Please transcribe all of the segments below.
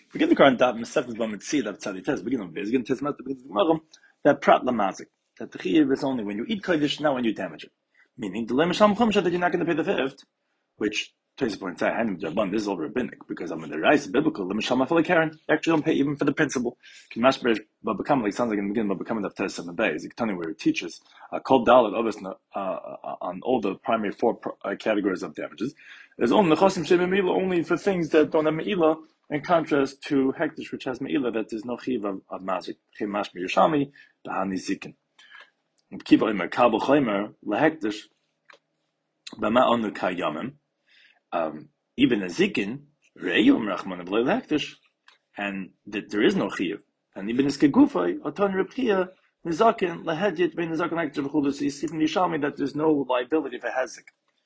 Begin the current daf Mesechus Bamitzid of Tzadi Tes. Begin of Begin Tes Mat begins tomorrow. That prat lamazik. That the chiyuv is only when you eat kodesh, not when you damage it. Meaning the lemesham chumsha that you're not going to pay the fifth, which Tosis points out, this is all rabbinic because I'm in the rice biblical lemesham afal karen. You actually don't pay even for the principle. Kimashber Babakam like sounds like in the beginning Babakam of Tes and Bay. Ziktani where it teaches kol dalet obviously on all the primary four categories of damages. There's only nechasim shememila only for things that don't have meila. In contrast to hektish, which has meila, that there's no chiv of mazik. Chem mashmi yishami, bahani zikin. Kiva imer kabel chaymer lehektish, bama onu kayamim. Even a zikin re'yum rachman b'lei lehektish, and that there is no chiv. And even is kegufay oton repchia nizakin lehedyet bein nizakin hektish v'chulus yisifin yishami, that there's no liability for hezik.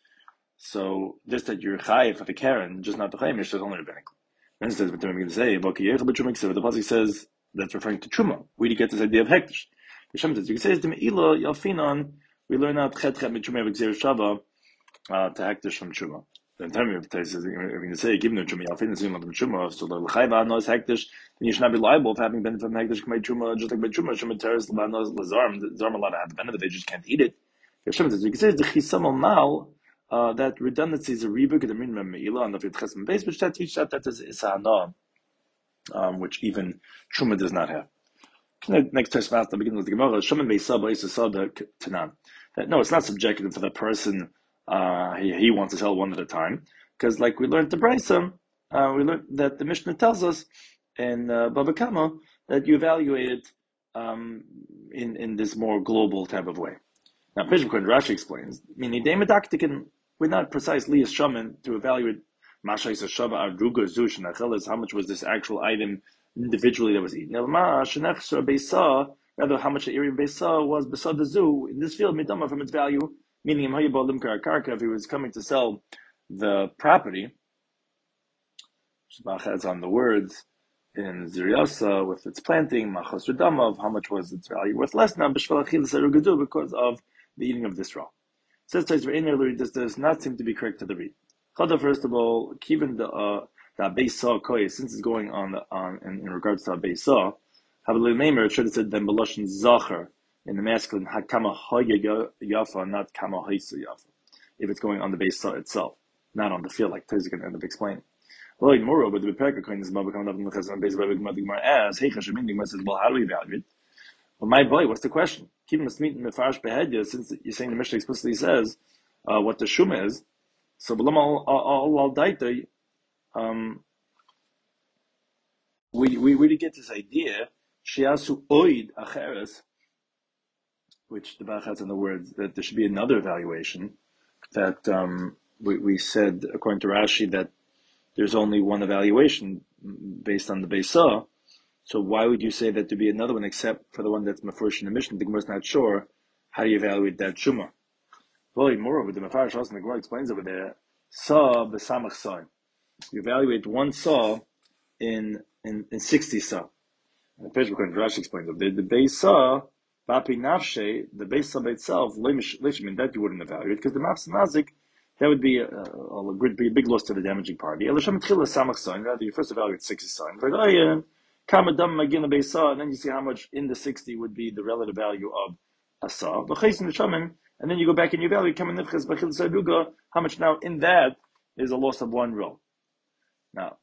So just that you're chayiv of a karen, just not the chaymer, is only rabbinic. Then it says, but we're going to say, the pasuk says that's referring to truma. Where do you get this idea of hektish? The Shem says, you can say, the meila yalfinon, we learn out chet mitruma v'gzir shava to hektish from truma. Then tell me if it says, we're going to say, given the truma yalfinon, so the l'chayva no is hektish, then you should not be liable for having benefit from hektish k'may truma, just like by truma teres l'banos l'zarm. The zarm allowed to have the benefit, they just can't eat it. The Shem says, you can say, the chisam al that redundancy is a rebuk of the minimum meila on the Chesem base, which that teaches that is isana, which even truma does not have. Next test fast, the beginning of the Gemara, Shuman Beisa Beisa Sada Tanan. That no, it's not subjective for the person. He wants to sell one at a time, because like we learned the Brisa, we learned that the Mishnah tells us in Baba Kama that you evaluate it in this more global type of way. Now, Rashi explains, meaning we're not precisely as shaman to evaluate Mashais Shava Ardruga Zush and Achelas, how much was this actual item individually that was eaten. Rather, how much the Irian Beisa was beside the zoo in this field, midama from its value, meaning if he was coming to sell the property, Shbach has on the words in Ziryasa with its planting, Machos Radama, of how much was its value worth less now, because of the eating of this raw. Says this does not seem to be correct to the read. First of all, given the Beisa Koy, since it's going on in regards to Beisa, have a little name, it should have said then Beloshin Zachar in the masculine Hakama Hoya Yafa, not Kama Haisa Yafa. If it's going on the Beisa itself, not on the field, like Tez is going to end up explaining. Well, moreover, the Beperka Koy is coming up in the Chesam Beisa Gemara as Hey Chashamin says, well, how do we evaluate it? Well, my boy, what's the question? Keep him meet in the Farash Behedya, since you're saying the Mishnah explicitly says what the Shuma is. So, all daita, we get this idea, Shiasu oid acheres, which the Bach has in the words that there should be another evaluation. That we said, according to Rashi, that there's only one evaluation based on the Beisa. So why would you say that to be another one except for the one that's Mefurish in the Mishnah? The Gemara's not sure. How do you evaluate that Shuma? Well, moreover, the Mefarish also, the Gemara explains over there, Saw b'samach saw. You evaluate one saw in 60 saw. And the Pesach Rashi explains the base saw, Bapi Nafshe, the base saw by itself, Lishmin, that you wouldn't evaluate, because the Mafs Mazik, that would be a big loss to the damaging party. Elisham Tchila Samach saw, and rather you first evaluate 60 saw. And like, Kamadam Magin the base saw, and then you see how much in the 60 would be the relative value of a saw. And then you go back and you evaluate how much now in that is a loss of one row. Now,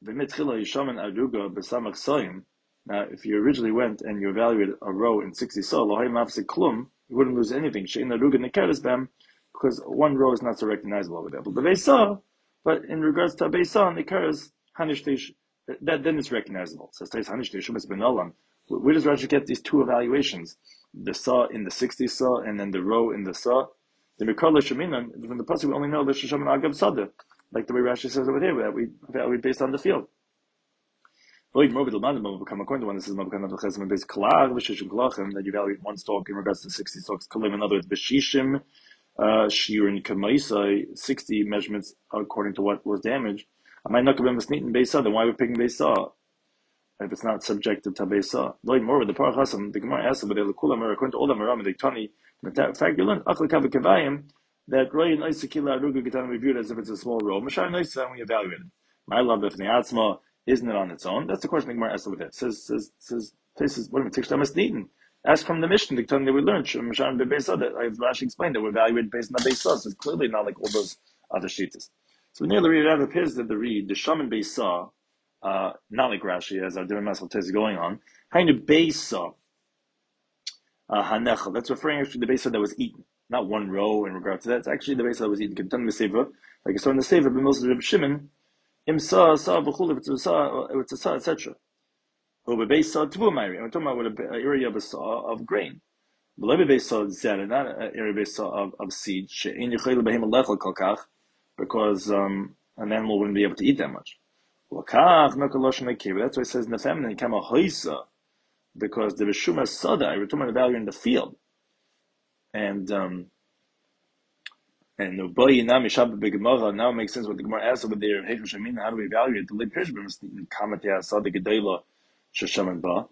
now if you originally went and you evaluated a row in 60 saw, you wouldn't lose anything. Because one row is not so recognizable over there. But the Beisa, but in regards to Beisa and the Keres, that then it's recognizable. So where does Rashi get these two evaluations? The saw in the 60 saw and then the row in the saw. The Mikar Sheminan, from the pasuk we only know the Sheshaman Agav Sada, like the way Rashi says over there, that we evaluate based on the field. According to the one that says that you evaluate one stalk in regards to 60 stalks, in other words, Beshishim, Shirin Kamaisai, 60 measurements according to what was damaged. I might not have been Masnitin Beisa, then why are we picking Beisa? If it's not subjective to Beisa. More the Parachasam, the Gemara asks, but according to all the Maram, the Tani, in fact, you learned Achlakav Kavayim that Roy and Isakila Aruga Gitana reviewed as if it's a small row. Mashar Noisa, we evaluated. My love, if Neatzma, isn't it on its own? That's the question the Gemara asks with it. Says places what am I Needin? Ask from the Mishnah, the time that we learned, that Rashi explained that we evaluate based on the Beis Saw. So it's clearly not like all those other sheets. So nearly read it appears that the Shaman Beis Saw, not like Rashi, as our different Masal is going on, kind of Beis Saw, Hanechel. That's referring actually to the Beis Saw that was eaten, not one row in regard to that. It's actually the Beis Saw that was eaten. Ketan Meseva, like it's on the Sefer, but most of Reb Shimon, Im Saw, B'chul, if it's a Saw, etc. Or Beis Saw Tvu Mayri. I'm talking about an area of a saw of grain. But Beis Saw Zera, not an area Beis Saw of seed. She'in Yechayil Behem Lechel Kolkach, because an animal wouldn't be able to eat that much. That's why it says in the feminine, Kama Hoisa, because the Rishuma Sada, I return the value in the field. And Ubayi Nami Shabbat Begemara now makes sense what the Gemara asks over there. How do we evaluate the Lip Pishbim? Kamatia Sada Gedela Shashaman Ba.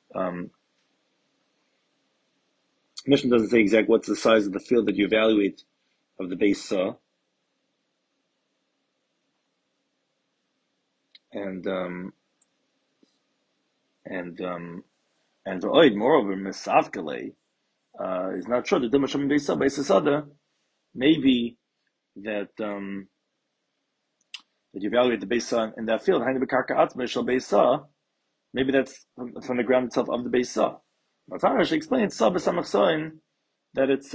Mishnah doesn't say exactly what's the size of the field that you evaluate of the Beis Saw. And moreover, Misafkale is not sure. The Dimasham Beis Saw, Beis Sada, maybe that you evaluate the Beis Saw in that field. Maybe that's from the ground itself of the Beis Saw. Mafarash explains that it's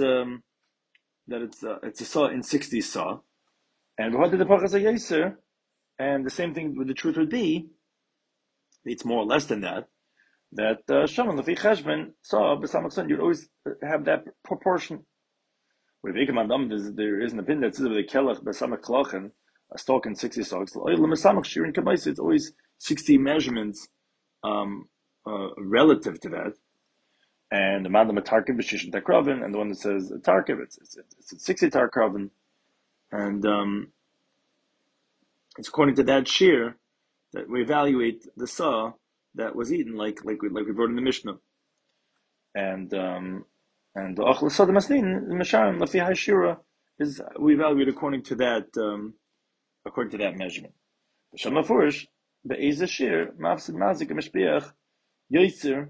a saw in 60 saw, and what did the Pachas Yeser? And the same thing with the truth would be, it's more or less than that. That Shaman Lefi Cheshbon saw b'samach you'd always have that proportion. With there is an opinion that says with the kelach b'samach klochen, a stalk in 60 stalks. It's always 60 measurements relative to that. And the Madam Tarkiv b'shishin takrovin, and the one that says Tarkiv, it's 60 Tarkrovin, and it's according to that shear that we evaluate the saw that was eaten, like we wrote in the Mishnah, and the Achla Saw the Maslin Masharim Lafi Hashira is we evaluate according to that measurement. The Shamafurish the Eza shear Mafsid Mazik Mishbeach Yoitzer.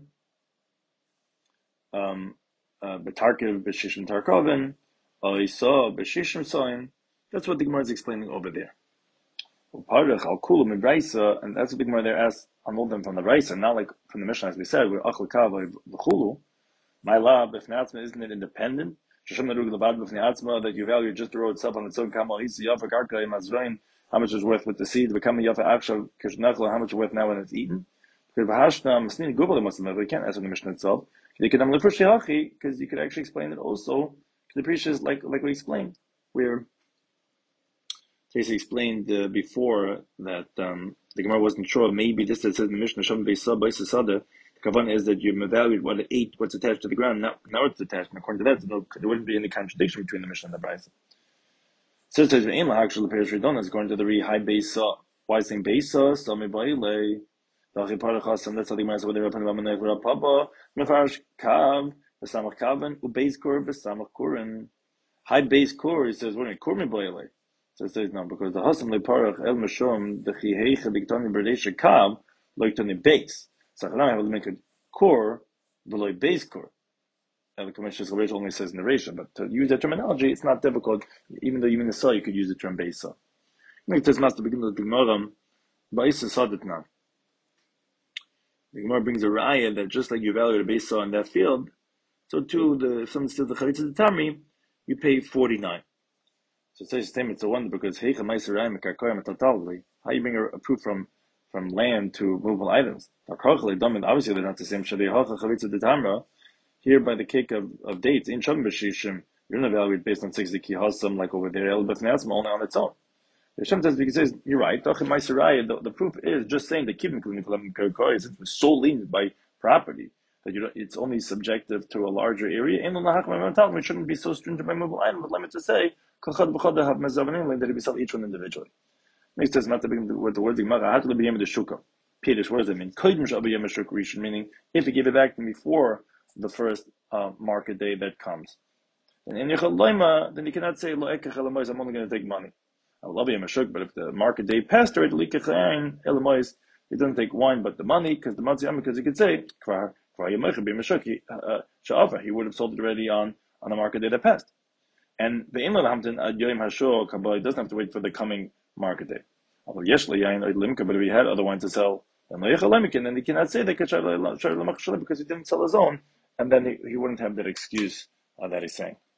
Betarkiv b'shishim tarkovin, oisa b'shishim soin. That's what the Gemara is explaining over there. Parach al kulu mibraisa, and that's what the Gemara there asks on all them from the Raisa, not like from the Mishnah as we said. We're achal kava l'chulu. My lab, if natzma, isn't it independent? Shasham narug levad b'fnei atzma, that you value just the road itself on its own. Kamal isi yafa karka imazrain, how much is worth with the seed? Become yafa akshav kishnachla, how much is worth now when it's eaten? Because b'hashna masnini gubal muslim, we can't answer the Mishnah itself. Because you could actually explain it also. The Prisha is like we explained, where Casey explained before that the Gemara wasn't sure. Maybe this that says in the Mishnah, Shem Beisa Beisa Sada. The kavanah is that you evaluate what it ate, what's attached to the ground. Now it's attached. And according to that, there wouldn't be any contradiction between the Mishnah and the Brisa. So it says in actually the Parish Ridon is according to the Re High Beisa. Why is saying Beisa? Sami Baile. That's how the Gemara says whether upon Ramanay or Papa. Mefarish Kav, Besamach Kavan, Ubeis Kur, Besamach Kurin. High base core, he says, we're in Kurmi Boile. So it says no, because the Hasam Leparach El Mashom, the Chihecha Biktani Berdesha Kav, like Tony base. So I have to make a core below base core. And the Commission Rachel only says narration, but to use that terminology, it's not difficult. Even though you mean the saw, you could use the term base saw. Make this master begin with the Gemara, Baisa Sadatna. The Gemara brings a raya that just like you evaluate a base saw in that field, so too some still the Chalitza Tami, you pay 49. So it says it's a wonder because how you bring a proof from land to movable items. Obviously they're not the same. Here by the cake of dates in Shabbat B'Shishim, you're not evaluate based on 60 kihasam like over there, only on its own. The Hashem says because he says you're right. The proof is just saying that keeping since it was so lenient by property that it's only subjective to a larger area. We shouldn't be so stringent by movable item, but let me just say that it be sold each one individually. Next says not to begin with the word Gemara. Pirish, what does it mean? Meaning if you give it back to me before the first market day that comes. And then you cannot say I'm only going to take money. But if the market day passed already, he doesn't take wine but the money, because he could say he would have sold it already on a market day that passed. And the Inland Hamton at Yom Hashor Kabbalah doesn't have to wait for the coming market day. But if he had other wine to sell, then he cannot say that because he didn't sell his own, and then he wouldn't have that excuse that he's saying.